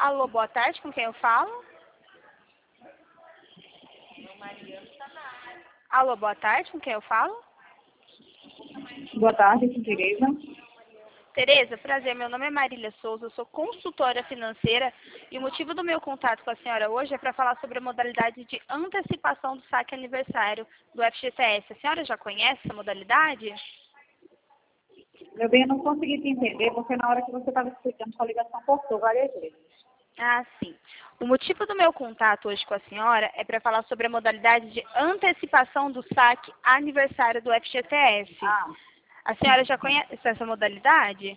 Alô, boa tarde, com quem eu falo? Alô, boa tarde, com quem eu falo? Boa tarde, Tereza. Tereza, prazer, meu nome é Marília Souza, eu sou consultora financeira e o motivo do meu contato com a senhora hoje é para falar sobre a modalidade de antecipação do saque aniversário do FGTS. A senhora já conhece essa modalidade? Meu bem, eu não consegui te entender, porque na hora que você estava explicando, sua ligação cortou várias vezes. Ah, sim. O motivo do meu contato hoje com a senhora é para falar sobre a modalidade de antecipação do saque aniversário do FGTS. A senhora já conhece essa modalidade?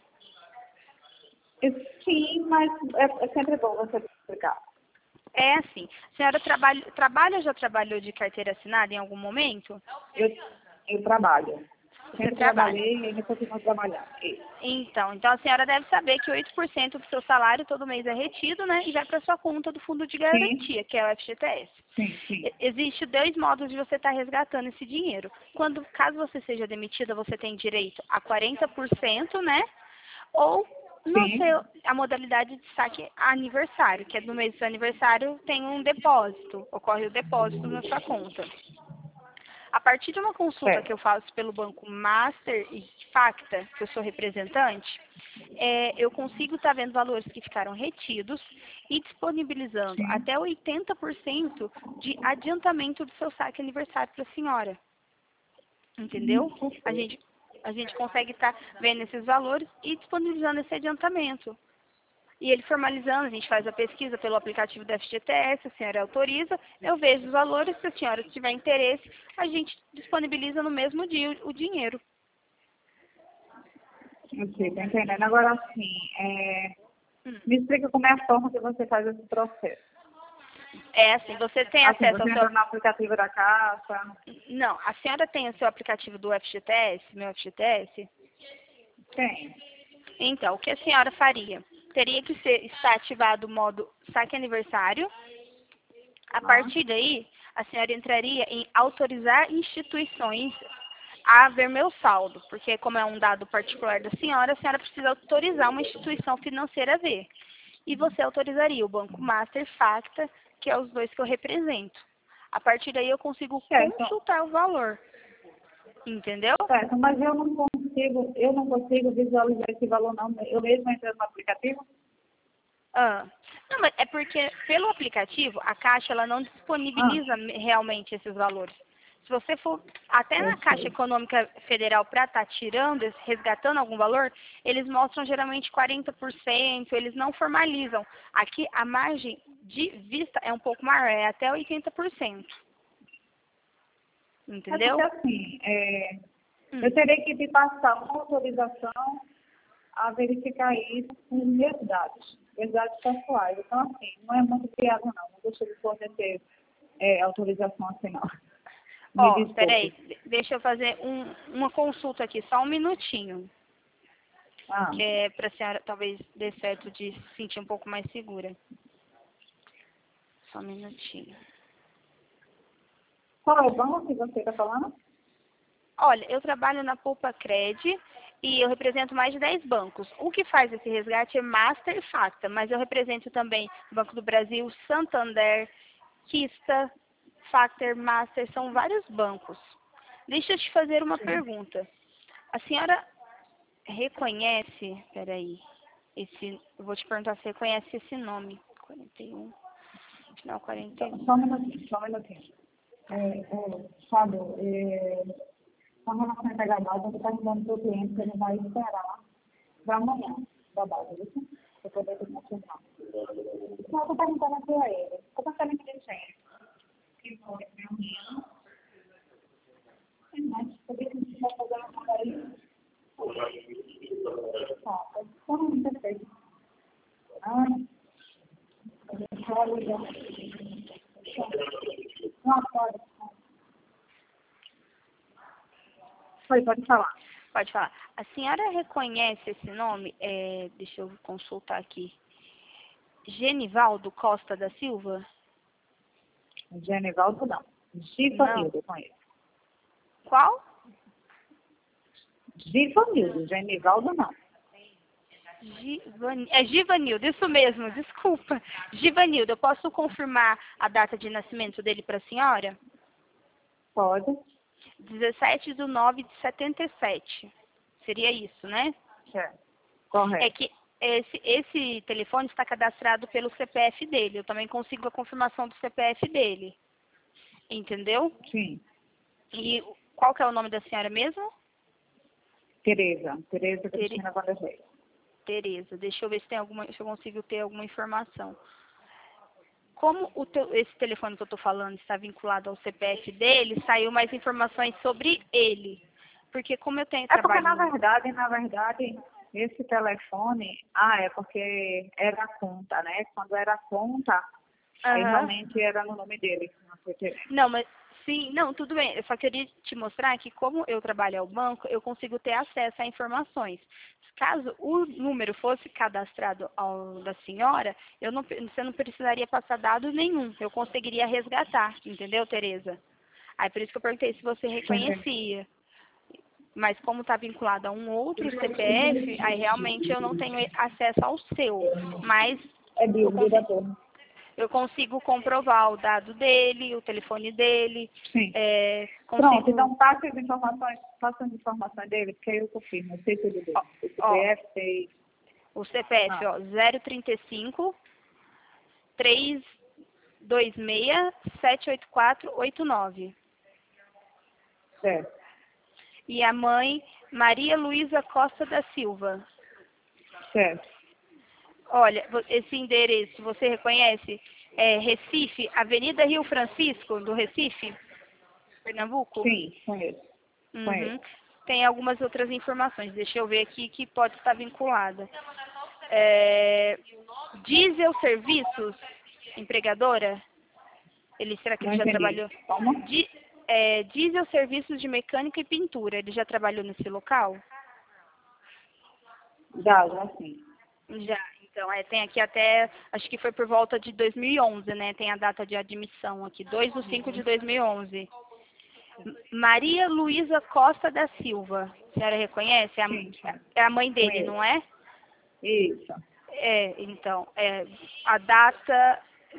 Sim, mas é sempre bom você explicar. É assim. A senhora trabalha ou já trabalhou de carteira assinada em algum momento? Eu trabalho. Você Sempre trabalha. trabalhei e ainda continuo trabalhando. Então a senhora deve saber que 8% do seu salário todo mês é retido, né? E vai para sua conta do fundo de garantia, que é o FGTS. Sim. Existem dois modos de você estar resgatando esse dinheiro. Caso você seja demitida, você tem direito a 40%, né? Ou a modalidade de saque aniversário, que é no mês do seu aniversário tem um depósito, ocorre o depósito na sua conta. A partir de uma consulta que eu faço pelo Banco Master e Facta, que eu sou representante, eu consigo estar vendo valores que ficaram retidos e disponibilizando até 80% de adiantamento do seu saque aniversário para a senhora. Entendeu? A gente consegue estar vendo esses valores e disponibilizando esse adiantamento. E ele formalizando, a gente faz a pesquisa pelo aplicativo da FGTS, a senhora autoriza, eu vejo os valores, se a senhora tiver interesse, a gente disponibiliza no mesmo dia o dinheiro. Ok, tá entendendo. Agora sim, me explica como é a forma que você faz esse processo. É assim, você tem Assim, acesso você ao entra no aplicativo da Caixa? Não, a senhora tem o seu aplicativo do FGTS, meu FGTS? Tem. Então, o que a senhora faria? Teria que estar ativado o modo saque aniversário. A partir daí, a senhora entraria em autorizar instituições a ver meu saldo, porque como é um dado particular da senhora, a senhora precisa autorizar uma instituição financeira a ver. E você autorizaria o Banco Master Facta, que é os dois que eu represento. A partir daí eu consigo consultar o valor. Entendeu? Certo, mas eu não consigo visualizar esse valor não. Eu mesmo entro no aplicativo? Não, mas é porque pelo aplicativo a Caixa ela não disponibiliza realmente esses valores. Se você for até na Caixa Econômica Federal para estar resgatando algum valor, eles mostram geralmente 40%, eles não formalizam. Aqui a margem de vista é um pouco maior, é até 80%. Entendeu? É porque assim, eu teria que te passar uma autorização a verificar isso com os meus dados pessoais. Então, assim, não é muito viável não. Não deixa de fornecer autorização assim não. Peraí, deixa eu fazer uma consulta aqui, só um minutinho. Que é para a senhora talvez dê certo de se sentir um pouco mais segura. Só um minutinho. Qual é o banco que você está falando? Olha, eu trabalho na Poupa Cred e eu represento mais de 10 bancos. O que faz esse resgate é Master e Facta, mas eu represento também Banco do Brasil, Santander, Kista, Factor, Master, são vários bancos. Deixa eu te fazer uma pergunta. A senhora reconhece, peraí, eu vou te perguntar se você reconhece esse nome. 41, final 41. Só um minutinho. Fábio, com relação a pegar a base, você está dizendo para o cliente que ele vai esperar para amanhã da base, viu? Para poder te confirmar. Não, eu estou perguntando aqui a ele. Como é que ele me disse? Que foi reunião. Mas poder que a gente vai fazer uma coisa aí? Perfeito. Pode falar. Pode falar. A senhora reconhece esse nome? Deixa eu consultar aqui. Genivaldo Costa da Silva? Genivaldo não. Givanildo, conheço. Qual? Givanildo, Genivaldo não. Givanildo, isso mesmo, desculpa. Givanildo, eu posso confirmar a data de nascimento dele para a senhora? Pode? 17/9/77. Seria isso, né? Certo. É Correto. que esse telefone está cadastrado pelo CPF dele. Eu também consigo a confirmação do CPF dele. Entendeu? Sim. E qual que é o nome da senhora mesmo? Tereza Cristina Vanderlei. Tereza. Deixa eu ver se eu consigo ter alguma informação. Como esse telefone que eu estou falando está vinculado ao CPF dele, saiu mais informações sobre ele. Porque como eu tenho Porque, trabalho... na verdade, esse telefone, é porque era a conta, né? Quando era a conta, aí realmente era no nome dele. Não, mas sim, não, tudo bem. Eu só queria te mostrar que como eu trabalho ao banco, eu consigo ter acesso a informações. Caso o número fosse cadastrado ao da senhora, você não precisaria passar dado nenhum. Eu conseguiria resgatar, entendeu, Tereza? Aí por isso que eu perguntei se você reconhecia. Mas como está vinculado a um outro CPF, aí realmente eu não tenho acesso ao seu. Mas eu consigo comprovar o dado dele, o telefone dele. Sim. Pronto, então passe as informações dele, porque aí eu confirmo. Eu sei tudo dele. O CPF, sei. O CPF, 035 326 78489. Certo. E a mãe, Maria Luísa Costa da Silva. Certo. Olha, esse endereço, você reconhece? É Recife, Avenida Rio Francisco, do Recife, Pernambuco? Sim, conheço. Uhum. Tem algumas outras informações, deixa eu ver aqui que pode estar vinculada. Diesel Serviços, empregadora? Será que ele já trabalhou? Como? Diesel Serviços de Mecânica e Pintura, ele já trabalhou nesse local? Já sim. Já, então, tem aqui até, acho que foi por volta de 2011, né? Tem a data de admissão aqui, 2/5/2011. Maria Luísa Costa da Silva, a senhora reconhece? É a mãe dele, não é? Isso. Então, a data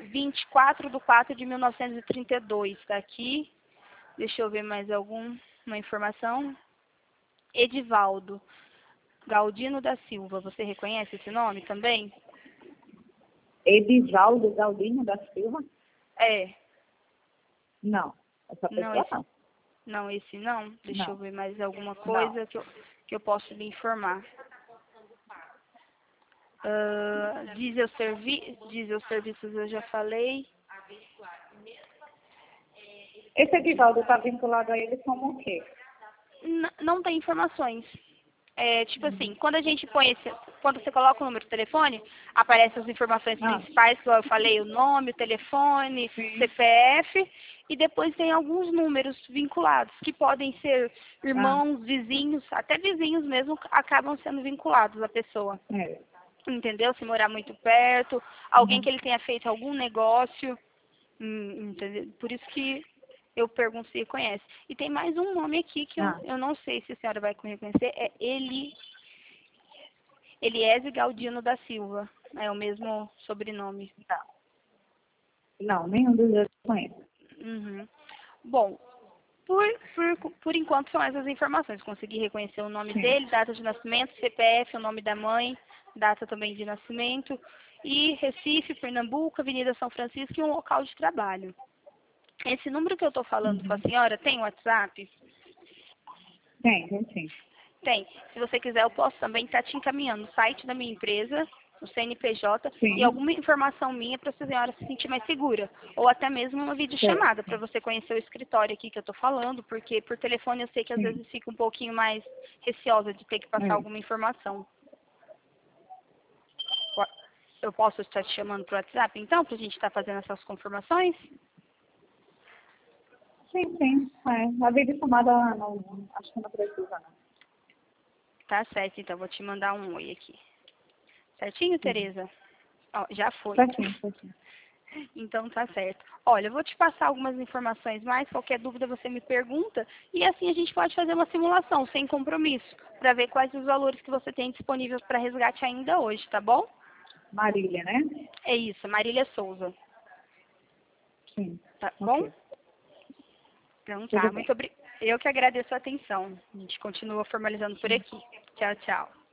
24/4/1932, está aqui. Deixa eu ver mais alguma informação. Edivaldo Galdino da Silva, você reconhece esse nome também? Edivaldo Galdino da Silva? Não, essa pessoa não. Não, esse não? Deixa eu ver mais alguma coisa que eu posso lhe informar. Diesel Serviços eu já falei. Esse Edivaldo está vinculado a ele como o quê? Não tem informações. Tipo assim, quando a gente quando você coloca o número de telefone, aparecem as informações principais, que eu falei, o nome, o telefone, CPF, e depois tem alguns números vinculados, que podem ser irmãos, vizinhos, até vizinhos mesmo acabam sendo vinculados à pessoa. Entendeu? Se morar muito perto, alguém que ele tenha feito algum negócio, entendeu? Por isso que eu pergunto se conhece. E tem mais um nome aqui que eu não sei se a senhora vai reconhecer. É Eliese Galdino da Silva. É o mesmo sobrenome. Não, nenhum dos dois conhece. Bom, por enquanto são essas informações. Consegui reconhecer o nome dele, data de nascimento, CPF, o nome da mãe, data também de nascimento. E Recife, Pernambuco, Avenida São Francisco e um local de trabalho. Esse número que eu estou falando com a senhora tem WhatsApp? Tem, sim. Tem. Se você quiser, eu posso também estar te encaminhando o site da minha empresa, o CNPJ, e alguma informação minha para a senhora se sentir mais segura. Ou até mesmo uma videochamada para você conhecer o escritório aqui que eu estou falando, porque por telefone eu sei que às vezes fica um pouquinho mais receosa de ter que passar alguma informação. Eu posso estar te chamando para o WhatsApp, então, para a gente estar fazendo essas confirmações? Sim. A videochamada, acho que não precisa, não. Tá certo, então, vou te mandar um oi aqui. Certinho, Tereza? Já foi. Certinho. Então tá certo. Olha, eu vou te passar algumas informações mais, qualquer dúvida você me pergunta, e assim a gente pode fazer uma simulação sem compromisso, para ver quais os valores que você tem disponíveis para resgate ainda hoje, tá bom? Marília, né? É isso, Marília Souza. Sim. Tá bom? Ok. Então Tudo tá, bem. Eu que agradeço a atenção. A gente continua formalizando por aqui. Tchau, tchau.